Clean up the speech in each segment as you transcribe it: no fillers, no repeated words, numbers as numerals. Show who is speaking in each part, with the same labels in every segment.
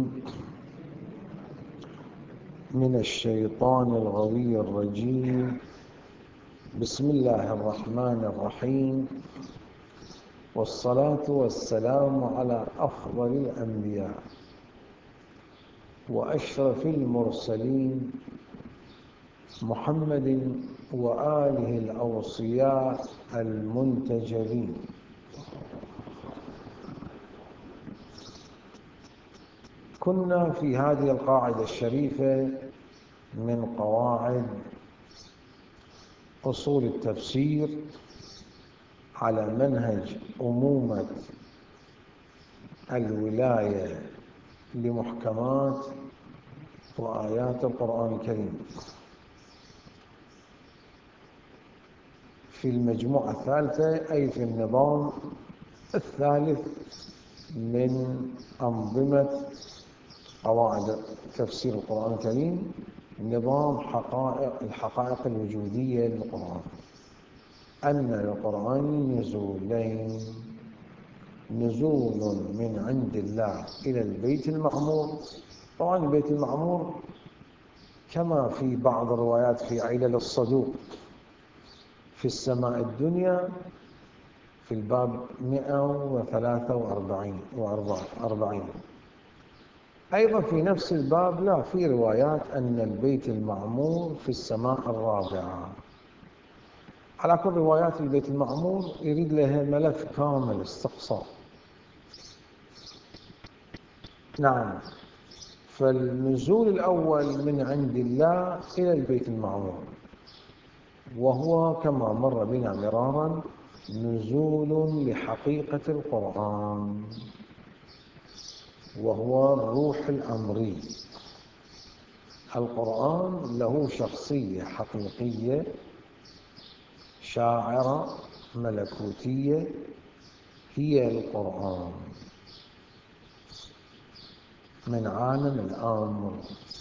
Speaker 1: من الشيطان الغوي الرجيم. بسم الله الرحمن الرحيم، والصلاة والسلام على أفضل الأنبياء وأشرف المرسلين محمد وآله الأوصياء المنتجبين. كنا في هذه القاعدة الشريفة من قواعد أصول التفسير على منهج أمومة الولاية لمحكمات وآيات القرآن الكريم في المجموعة الثالثة، أي في النظام الثالث من أنظمة قواعد تفسير القرآن الكريم، نظام الحقائق الوجودية للقرآن. أن للقرآن نزولين: نزول من عند الله إلى البيت المعمور. طبعا البيت المعمور كما في بعض الروايات في علل الصدوق في السماء الدنيا في الباب 143. أيضا في نفس الباب لا، في روايات أن البيت المعمور في السماء الرابعة. على كل روايات البيت المعمور يريد لها ملف كامل استقصاء. نعم، فالنزول الأول من عند الله إلى البيت المعمور، وهو كما مر بنا مرارا نزول لحقيقة القرآن، وهو الروح الأمري. القرآن له شخصية حقيقية شاعرة ملكوتية، هي القرآن من عالم الأمر.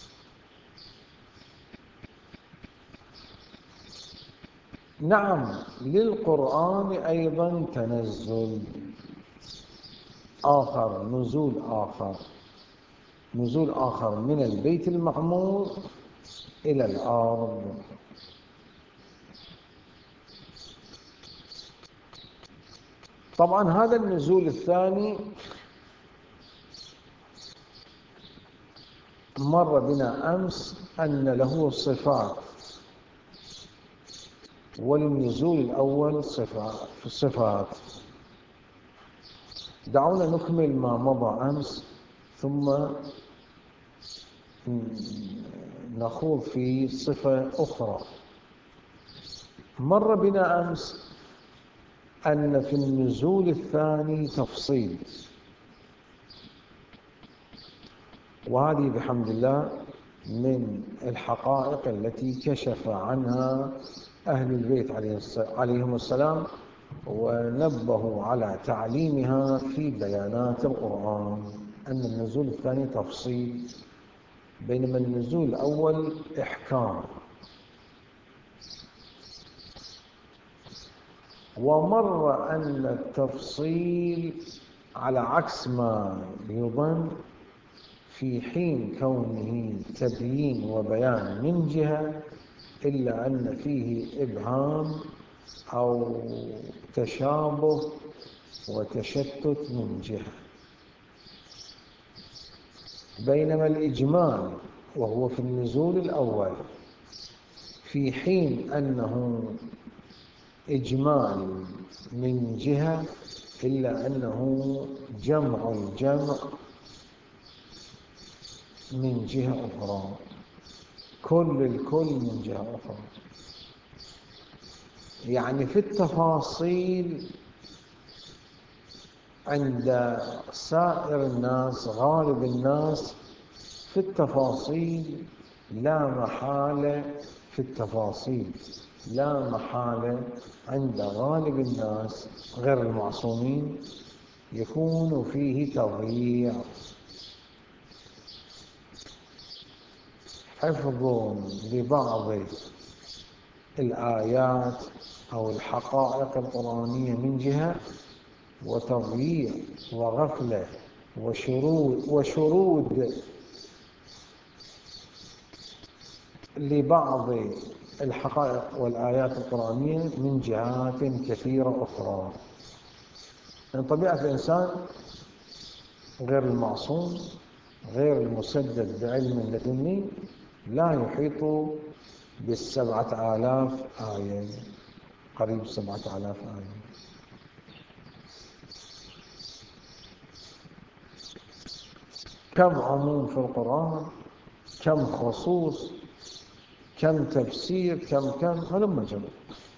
Speaker 1: نعم، للقرآن أيضا تنزل آخر، نزول آخر من البيت المعمور إلى الأرض. طبعا هذا النزول الثاني مر بنا أمس أن له صفات، وللنزول الأول صفات. دعونا نكمل ما مضى أمس ثم نخوض في صفة أخرى. مر بنا أمس أن في النزول الثاني تفصيل، وهذه بحمد الله من الحقائق التي كشف عنها أهل البيت عليهم السلام، ونبهوا على تعليمها في بيانات القرآن، أن النزول الثاني تفصيل، بينما النزول الأول إحكام. ومر أن التفصيل على عكس ما يظن، في حين كونه تبيين وبيان من جهة، إلا أن فيه إبهام أو تشابه وتشتت من جهة. بينما الإجمال وهو في النزول الأول، في حين أنه إجمال من جهة، إلا أنه جمع الجمع من جهة أخرى، كل الكل من جهة أخرى. يعني في التفاصيل عند سائر الناس، غالب الناس في التفاصيل لا محالة، في التفاصيل لا محالة عند غالب الناس غير المعصومين يكون فيه تضييع. حفظ لبعض الآيات أو الحقائق القرآنية من جهة، وتضييع وغفلة وشرود لبعض الحقائق والآيات القرآنية من جهات كثيرة أخرى. من طبيعة الإنسان غير المعصوم، غير المسدد بعلم لدني، لا يحيط ب7,000 آية، قريب 7,000 آية. كم عموم في القرآن، كم خصوص، كم تفسير، كم هلم جمع.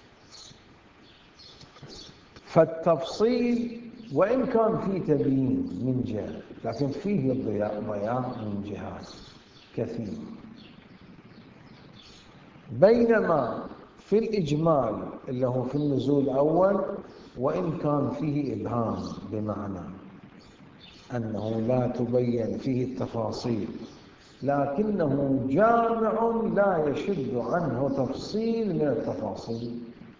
Speaker 1: فالتفصيل وإن كان فيه تبيين من جهة، لكن فيه ضياع من جهات كثير. بينما في الإجمال اللي هو في النزول الأول، وإن كان فيه إبهام بمعنى أنه لا تبين فيه التفاصيل، لكنه جامع لا يشد عنه تفصيل من التفاصيل،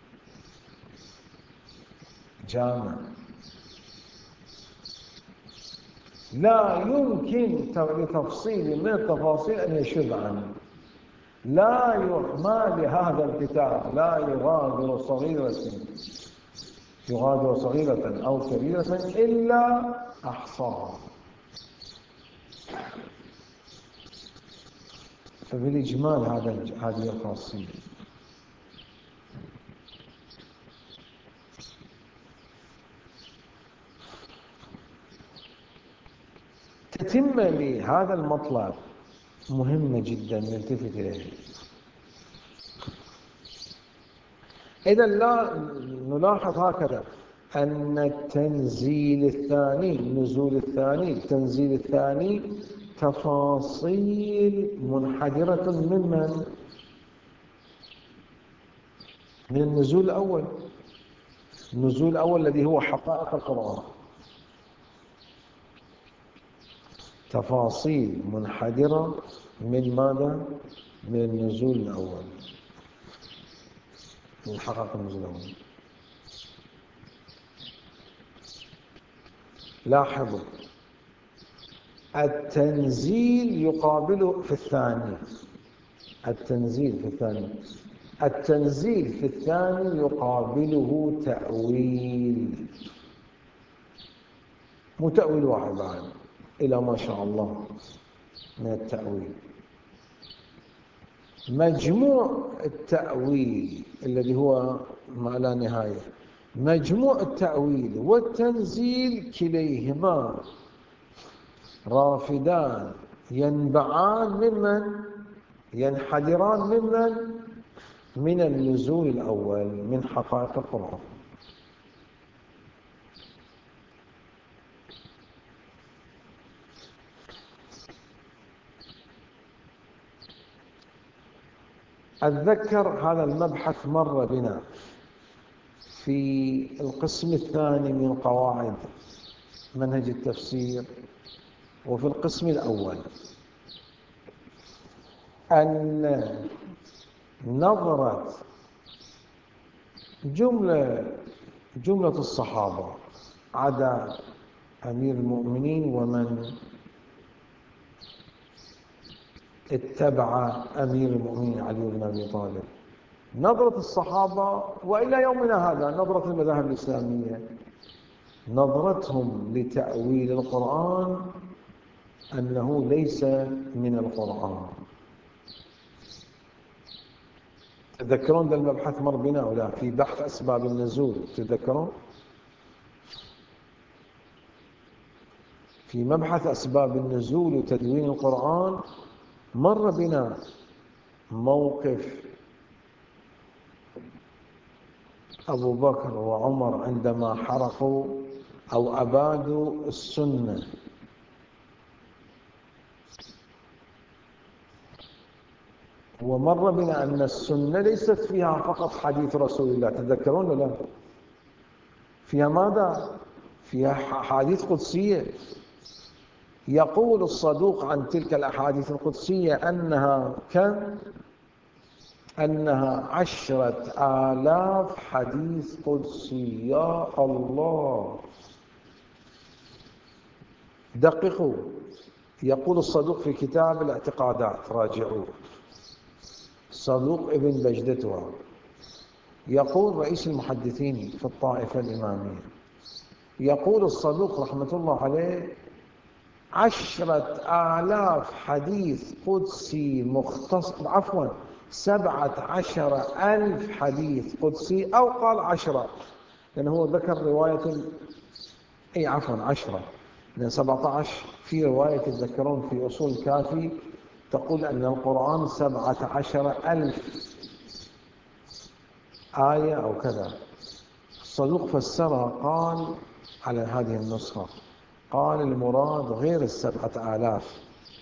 Speaker 1: جامع لا يمكن لتفصيل من التفاصيل أن يشد عنه. ما لهذا الكتاب لا يغادر صغيرة أو كبيرة إلا أحصاها. فبالإجمال هذه الخاصية. تتم لهذا المطلب مهمة جدا نلتفت إليه. إذا لا نلاحظ هكذا أن التنزيل الثاني تفاصيل منحدرة من النزول الأول. النزول الأول الذي هو حقائق القرآن، تفاصيل منحدرة من ماذا؟ من النزول الأول، من حقائق النزول الأول. لاحظوا التنزيل يقابله في الثاني، التنزيل في الثاني يقابله تأويل، مو تأويل واحد بعد، إلى ما شاء الله من التأويل. مجموع التأويل الذي هو ما لا نهاية، مجموع التأويل والتنزيل كليهما رافدان ينحدران من النزول الأول من حقائق القرآن. أتذكر هذا المبحث مر بنا في القسم الثاني من قواعد منهج التفسير، وفي القسم الأول، أن نظرة جملة الصحابة عدا أمير المؤمنين ومن اتبع أمير المؤمنين علي بن أبي طالب، نظرة الصحابة وإلى يومنا هذا نظرة المذاهب الإسلامية، نظرتهم لتأويل القرآن أنه ليس من القرآن. تذكرون ذا المبحث مر بنا ولا في بحث أسباب النزول؟ تذكرون في مبحث أسباب النزول وتدوين القرآن مر بنا موقف أبو بكر وعمر عندما حرقوا أو أبادوا السنة، ومر بنا أن السنة ليست فيها فقط حديث رسول الله. تذكرون ولا؟ فيها ماذا؟ فيها حديث قدسية. يقول الصدوق عن تلك الأحاديث القدسية أنها 10,000 حديث قدسي. يا الله، دققوا. يقول الصدوق في كتاب الاعتقادات، راجعوه، صدوق ابن بجدتها، يقول رئيس المحدثين في الطائفة الإمامية، يقول الصدوق رحمة الله عليه: 10,000 حديث قدسي مختص، عفوا 17,000 حديث قدسي، أو قال 10، لأنه هو ذكر رواية، أي عفوا 10، لأن 17 في رواية تذكرون في أصول الكافي تقول أن القرآن 17,000 آية أو كذا. الصدوق فسرها، قال على هذه النسخة، قال المراد غير 7,000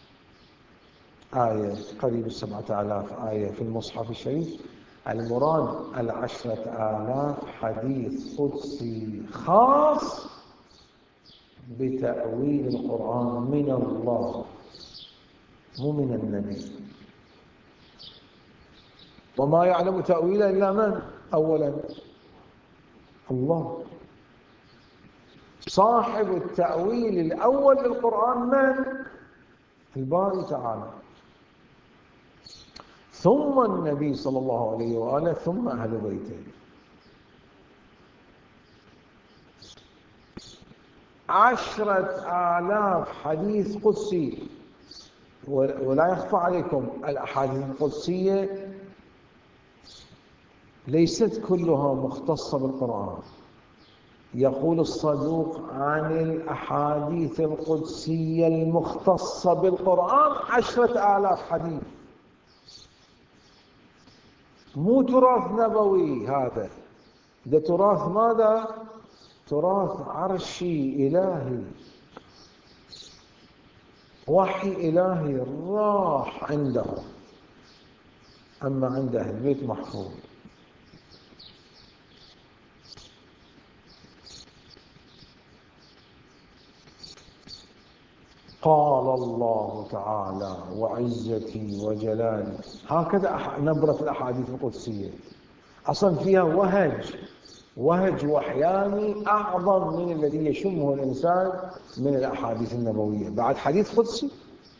Speaker 1: آية، قريب 7,000 آية في المصحف الشريف، المراد 10,000 حديث قدسي خاص بتأويل القرآن من الله، مو من النبي. وما يعلم تأويله إلا من؟ أولا الله. صاحب التأويل الأول للقرآن من؟ الباري تعالى، ثم النبي صلى الله عليه وآله، ثم أهل بيته. 10,000 حديث قدسي. ولا يخفى عليكم الأحاديث القدسية ليست كلها مختصة بالقرآن. يقول الصدوق عن الأحاديث القدسية المختصة بالقرآن 10,000 حديث، مو تراث نبوي هذا، ده تراث ماذا؟ تراث عرشي إلهي، وحي إلهي راح عنده، أما عند أهل البيت محفوظ. قال الله تعالى وعزتي وجلالي، هكذا نبرة الأحاديث القدسية، أصلا فيها وهج وحياني أعظم من الذي يشمه الإنسان من الأحاديث النبوية. بعد حديث قدسي،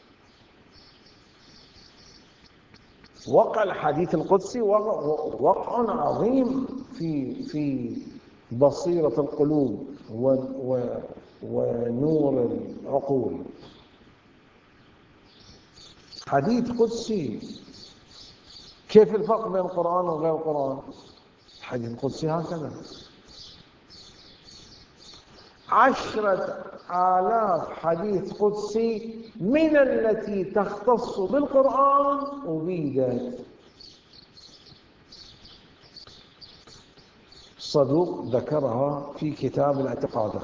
Speaker 1: وقع الحديث القدسي وقع عظيم في بصيرة القلوب ونور العقول. حديث قدسي. كيف الفرق بين القرآن وغير القرآن؟ الحديث القدسي هكذا. 10,000 حديث قدسي من التي تختص بالقرآن أبيدت. الصدوق ذكرها في كتاب الاعتقادات.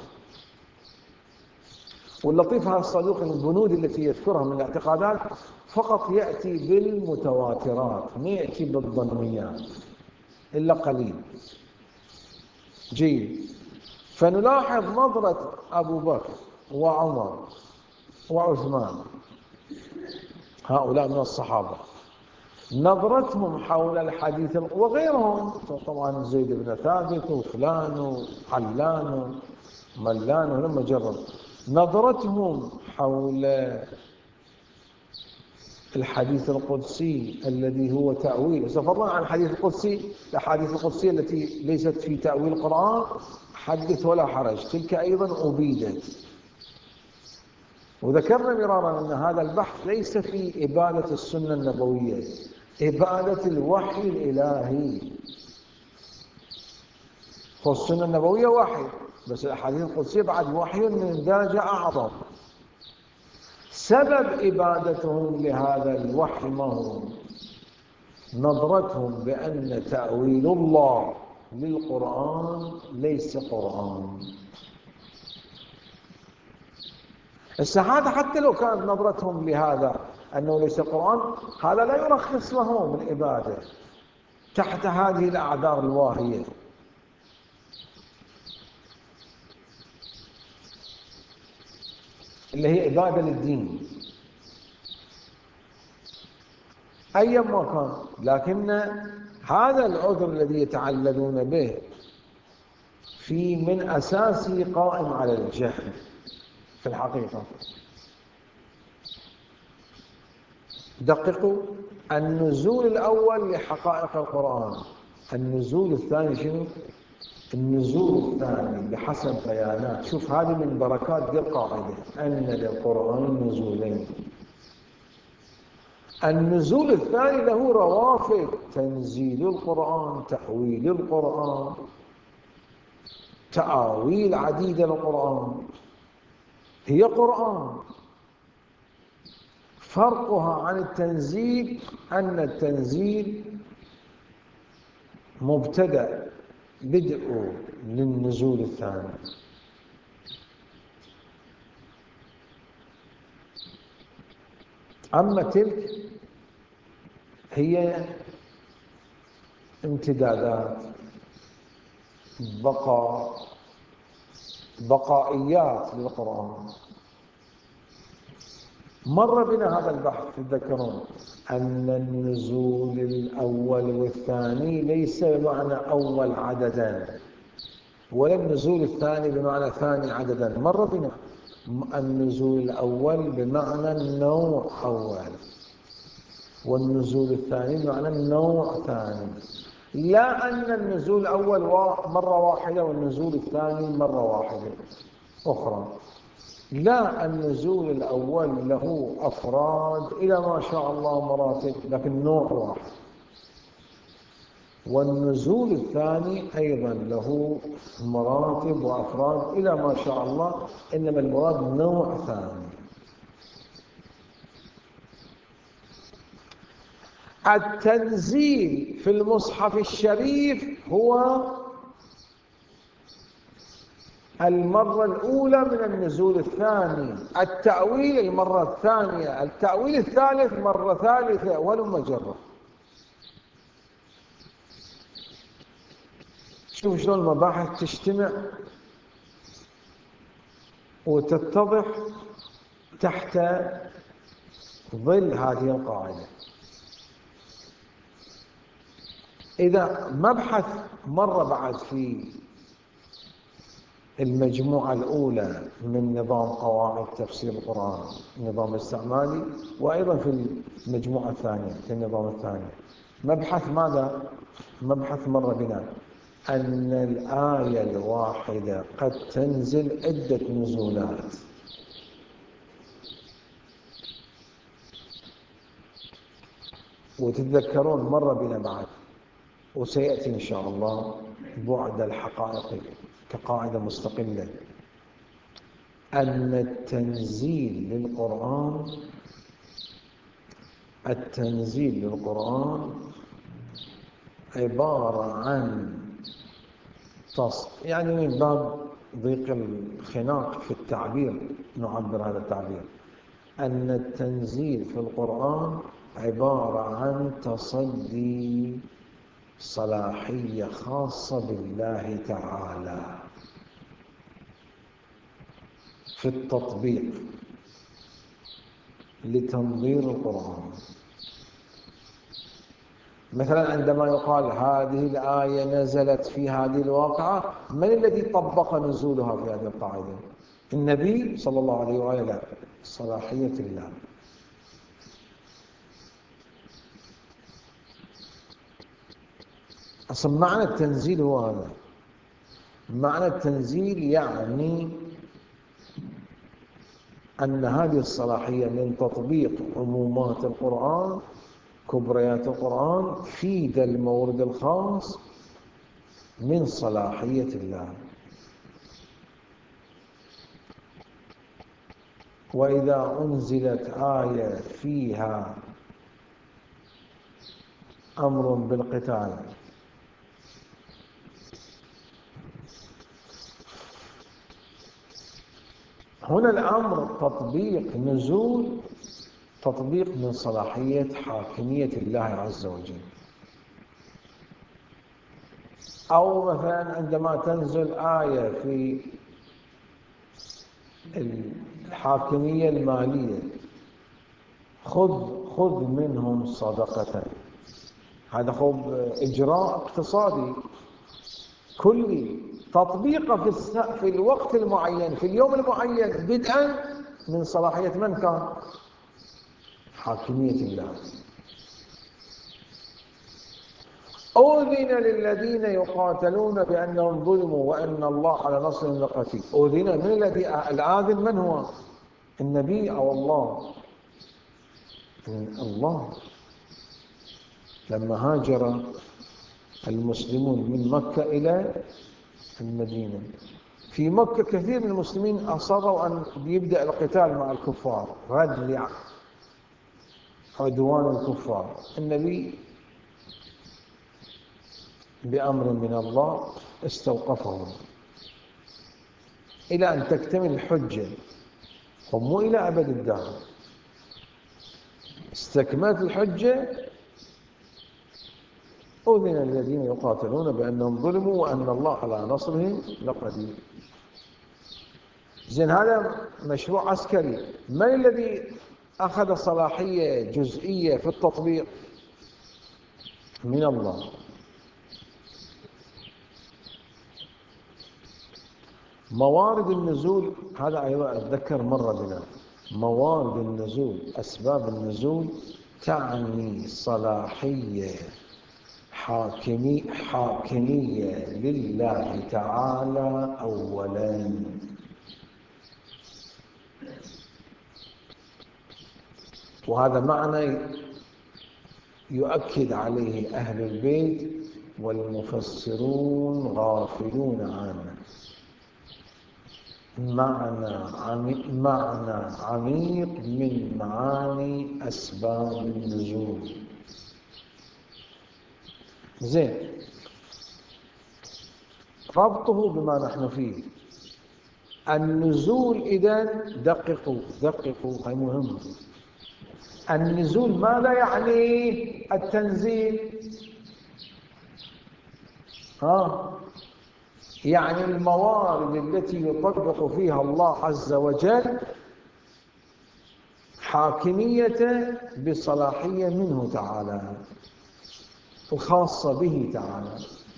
Speaker 1: واللطيف هذا الصدوق البنود التي يذكرها من الاعتقادات فقط يأتي بالمتواترات، ما يأتي بالظنيات إلا قليل. جيد. فنلاحظ نظرة أبو بكر وعمر وعثمان، هؤلاء من الصحابة، نظرتهم حول الحديث، وغيرهم طبعا زيد بن ثابت وفلان وعلان وملان ولما جرب، نظرتهم حول الحديث القدسي الذي هو تأويل، فضلا عن الحديث القدسي، الأحاديث القدسية التي ليست في تأويل القرآن حدث ولا حرج، تلك أيضا أبيدت. وذكرنا مرارا أن هذا البحث ليس في إبادة السنة النبوية، إبادة الوحي الإلهي. فالسنة النبوية وحي، بس الأحاديث القدسية بعد وحي من درجة أعظم. سبب إبادتهم لهذا الوحي ما هو؟ نظرتهم بأن تأويل الله للقرآن ليس قرآن. السعادة حتى لو كانت نظرتهم لهذا أنه ليس قرآن، هذا لا يرخص لهم العبادة تحت هذه الأعذار الواهية. اللي هي عبادة للدين أيا ما كان، لكن هذا العذر الذي يتعللون به في من أساسه قائم على الجهل، في الحقيقة. دققوا، النزول الأول لحقائق القرآن، النزول الثاني شنو؟ النزول الثاني بحسب بيانات. شوف، هذه من بركات دي القاعدة، أن للقرآن نزولين. النزول الثاني له روافد: تنزيل القرآن، تأويل القرآن، تأويل عديدة للقرآن. هي قرآن. فرقها عن التنزيل أن التنزيل مبتدأ، بدء للنزول الثاني. أما تلك هي امتدادات، بقائيات للقرآن. مر بنا هذا البحث، تذكرون أن النزول الأول والثاني ليس بمعنى أول عددا، ولا النزول الثاني بمعنى ثاني عددا. مر بنا النزول الأول بمعنى النوع أول، والنزول الثاني بمعنى النوع ثاني. لا أن النزول الأول مرة واحدة والنزول الثاني مرة واحدة أخرى. لا، النزول الأول له أفراد إلى ما شاء الله مراتب، لكن نوع واحد. والنزول الثاني أيضا له مراتب وأفراد إلى ما شاء الله، إنما المراد نوع ثاني. التنزيل في المصحف الشريف هو المرة الأولى من النزول الثاني، التأويل المرة الثانية، التأويل الثالث مرة ثالثة، ولما جرى. شوف شلون المباحث تجتمع وتتضح تحت ظل هذه القاعدة. إذا مبحث مر بعد في المجموعة الأولى من نظام قواعد تفسير القرآن، النظام الاستعمالي، وأيضا في المجموعة الثانية في النظام الثاني، مبحث ماذا؟ مبحث مر بنا أن الآية الواحدة قد تنزل عدة نزولات. وتتذكرون مر بنا بعد، وسيأتي إن شاء الله بعد الحقائق كقاعدة مستقلة، أن التنزيل للقرآن عبارة عن يعني من باب ضيق الخناق في التعبير نعبر هذا التعبير، أن التنزيل في القرآن عبارة عن تصدي صلاحية خاصة بالله تعالى في التطبيق لتنظير القرآن. مثلا عندما يقال هذه الآية نزلت في هذه الواقعة، من الذي طبق نزولها في هذه القاعدة؟ النبي صلى الله عليه وآله؟ لا، صلاحية الله. أصلا معنى التنزيل هو هذا. معنى التنزيل يعني أن هذه الصلاحية من تطبيق عمومات القرآن، كبريات القرآن، في ذا المورد الخاص من صلاحية الله. وإذا أنزلت آية فيها أمر بالقتال، هنا الأمر تطبيق نزول، تطبيق من صلاحية حاكمية الله عز وجل. أو مثلا عندما تنزل آية في الحاكمية المالية، خذ منهم صدقة، هذا إجراء اقتصادي كلي تطبيقه في الوقت المعين في اليوم المعين بدءا من صلاحية من كان؟ حاكمية الله. أذن للذين يقاتلون بأنهم ظلموا وأن الله على نصرهم لقدير. أذن من الذي الآذن من هو؟ النبي أو الله؟ الله. لما هاجر المسلمون من مكة إلى المدينة، في مكة كثير من المسلمين أصروا أن يبدأ القتال مع الكفار رد عدوان الكفار. النبي بأمر من الله استوقفهم إلى أن تكتمل الحجة، هم إلى أبد الدهر. استكملت الحجة، أذن الذين يقاتلون بأنهم ظلموا وأن الله على نصرهم لقدير. زين، هذا مشروع عسكري. من الذي أخذ صلاحية جزئية في التطبيق؟ من الله. موارد النزول، هذا أيضا أتذكر مرة بنا، موارد النزول أسباب النزول تعني صلاحية حاكمية لله تعالى أولا. وهذا معنى يؤكد عليه أهل البيت والمفسرون غافلون عنه. معنى عميق من معاني أسباب النزول. زين، ربطه بما نحن فيه. النزول إذن دققوا هاي مهم. النزول ماذا يعني؟ التنزيل. يعني الموارد التي يطبق فيها الله عز وجل حاكمية بصلاحية منه تعالى الخاصة به تعالى.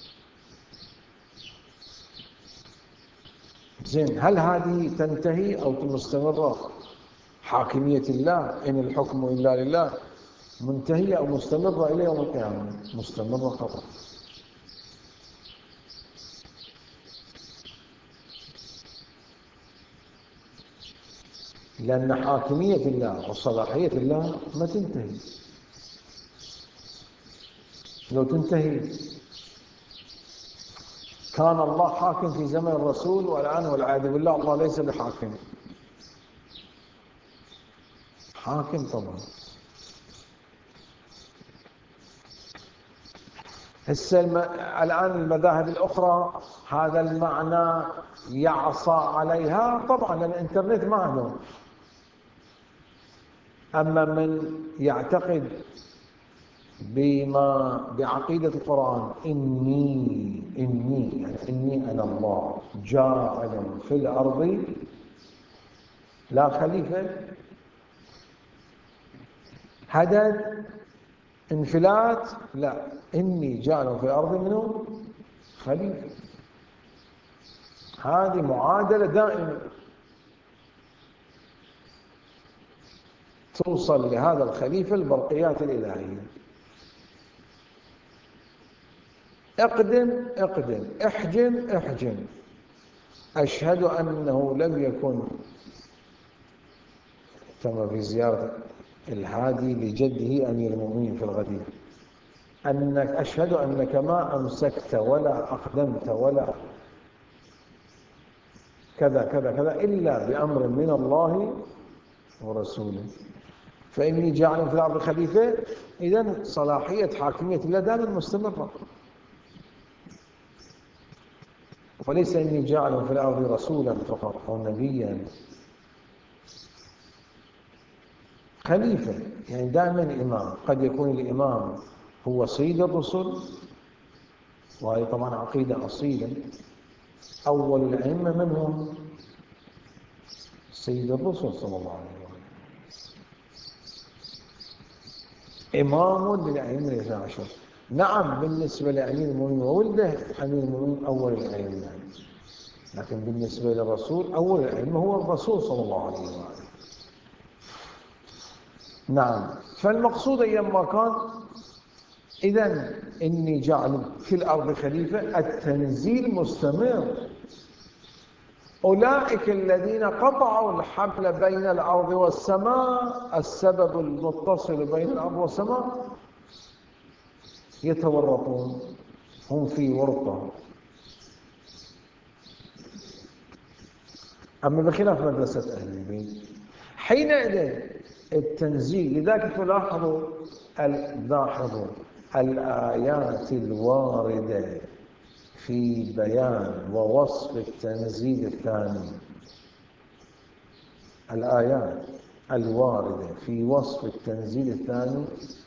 Speaker 1: زين، هل هذه تنتهي أو مستمرة؟ حاكمية الله إن الحكم إلا لله منتهية أو مستمرة إلى يوم القيامة؟ مستمرة خطأ. لأن حاكمية الله وصلاحية الله ما تنتهي. لو تنتهي كان الله حاكم في زمن الرسول، والآن والعياذ بالله الله ليس بحاكم. حاكم طبعا. الآن المذاهب الأخرى هذا المعنى يعصى عليها طبعا، لأن الإنترنت ما عندهم. أما من يعتقد بعقيدة القرآن إني أنا الله جاعل في الأرض لا خليفة، هدد انفلات، لا، إني جاعل في الأرض منه خليفة. هذه معادلة دائمة توصل لهذا الخليفة البرقيات الإلهية. اقدم احجم. أشهد أنه لم يكن، كما في زيارة الهادي لجده أمير المؤمنين في الغدير، أشهد أنك ما أمسكت ولا أقدمت ولا كذا إلا بأمر من الله ورسوله، فإني جاعل في الأرض خليفة. إذن صلاحية حاكمية الله دائما مستمرة، وليس إني جاعل في الأرض رسولا فقط أو نبيا. خليفة يعني دائما إمام. قد يكون الإمام هو سيد الرسل، وهي طبعا عقيدة أصيلة. أول الأئمة من هم؟ سيد الرسل صلى الله عليه وسلم، إمام للأئمة الاثنى عشر. نعم، بالنسبة لأمير المؤمنين وولده أمير المؤمنين أول الأئمة، لكن بالنسبة للرسول أول العلم هو الرسول صلى الله عليه وسلم. نعم. فالمقصود أيما كان إذن إني جعل في الأرض خليفة، التنزيل مستمر. أولئك الذين قطعوا الحبل بين الأرض والسماء، السبب المتصل بين الأرض والسماء، يتورطون، هم في ورطة. أما بخلاف مدرسة أهل البيت حينئذ التنزيل، لذلك تلاحظوا الآيات الواردة في بيان ووصف التنزيل الثاني، الآيات الواردة في وصف التنزيل الثاني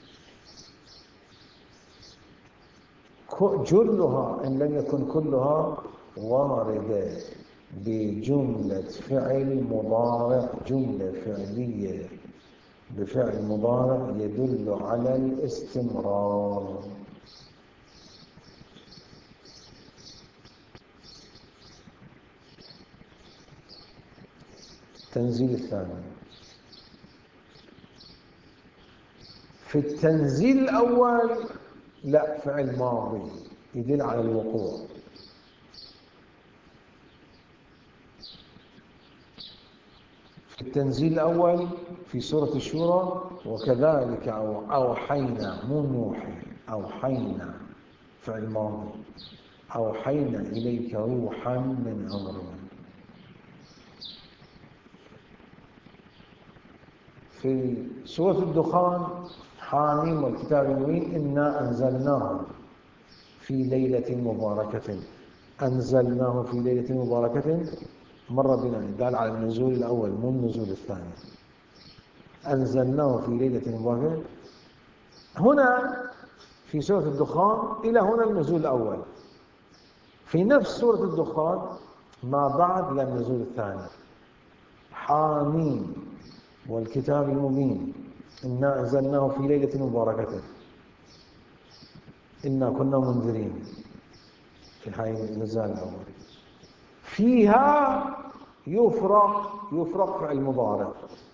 Speaker 1: جلها إن لم يكن كلها واردة بجملة فعل مضارع، جملة فعلية بفعل مضارع يدل على الاستمرار. التنزيل الثاني. في التنزيل الأول لا، فعل ماضي يدل على الوقوع. في التنزيل الأول في سورة الشورى وكذلك أوحينا، مو نوحي، أوحينا فعل ماضي، أوحينا إليك روحا من أمرنا. في سورة الدخان حاميم والكتاب المبين إنا أنزلناه في ليلة مباركة. أنزلناه في ليلة مباركة مر بنا، دال على النزول الأول مو النزول الثاني. أنزلناه في ليلة مباركة هنا في سورة الدخان، إلى هنا النزول الأول. في نفس سورة الدخان ما بعد إلى النزول الثاني، حاميم والكتاب المبين إنا أنزلناه في ليلة مباركة إنا كنا منذرين، في حي النزال الأول. فيها يفرق فعل مضارع،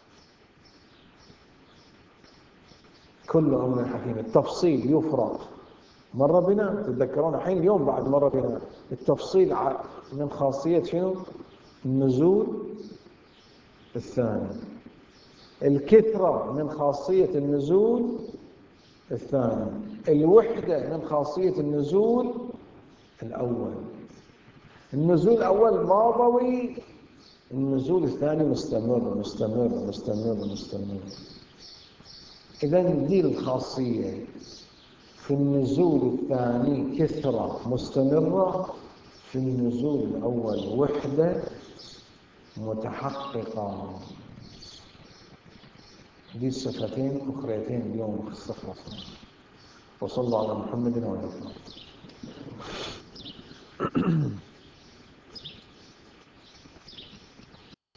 Speaker 1: كل أمر حكيم. التفصيل يفرق، مر بنا، تتذكرون الحين اليوم بعد مر بنا التفصيل من خاصية شنو؟ النزول الثاني. الكثرة من خاصية النزول الثاني. الوحدة من خاصية النزول الأول. النزول الأول ماضوي، النزول الثاني مستمر مستمر مستمر مستمر. إذن دي الخاصية في النزول الثاني كثرة مستمرة، في النزول الأول وحدة متحققة. دي الصفتين أخريتين اليوم استخلصنا. وصلى الله على محمد وعلى آله.